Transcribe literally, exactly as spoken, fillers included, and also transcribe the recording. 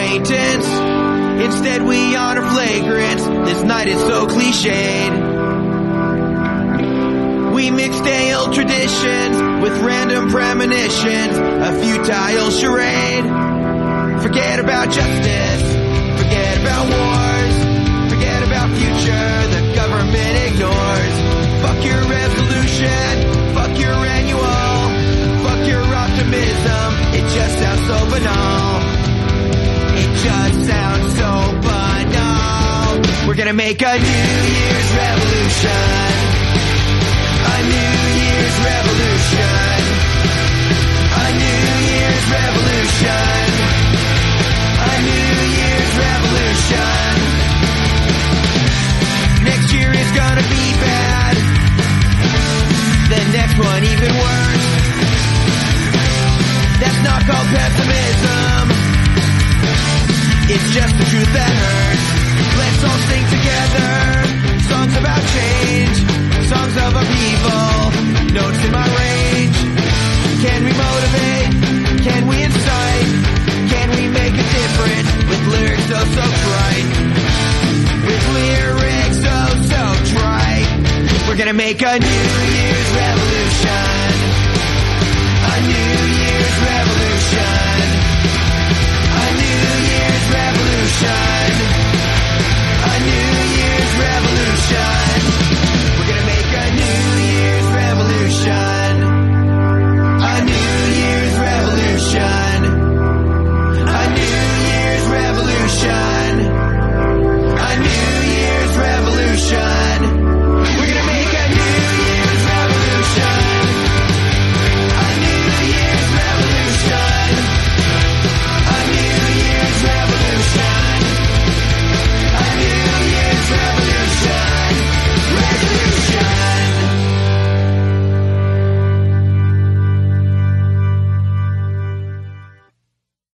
acquaintance. Instead we honor flagrants. This night is so cliched. We mix stale traditions with random premonitions, a futile charade. Forget about justice, forget about wars, forget about future the government ignores. Fuck your resolution, fuck your annual, fuck your optimism, it just sounds so banal. It just sounds so banal. We're gonna make a New Year's revolution. A New Year's revolution. A New Year's revolution. A New Year's revolution. Next year is gonna be bad. The next one even worse. That's not called pessimism. It's just the truth that hurts. Let's all sing together. Songs about change. Songs of upheaval. Notes in my range. Can we motivate? Can we incite? Can we make a difference? With lyrics so, so trite. With lyrics so, so trite. We're gonna make a new